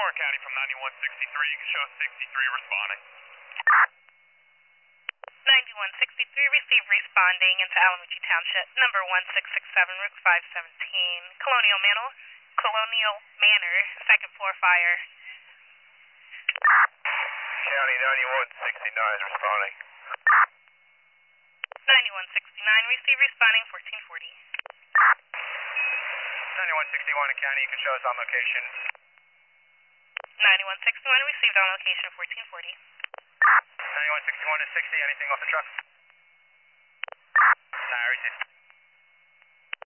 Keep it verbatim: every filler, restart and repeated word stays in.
Delaware County from ninety-one sixty-three. You can show sixty-three responding. ninety-one sixty-three, receive responding into Alamucci Township, number one six six seven, Route five seventeen, Colonial Manor, Colonial Manor, second floor fire. County ninety-one sixty-nine is responding. ninety-one sixty-nine, receive responding fourteen forty. ninety-one sixty-one in County, you can show us on location. ninety-one sixty-one, received on location fourteen forty. ninety-one sixty-one to sixty, anything off the truck?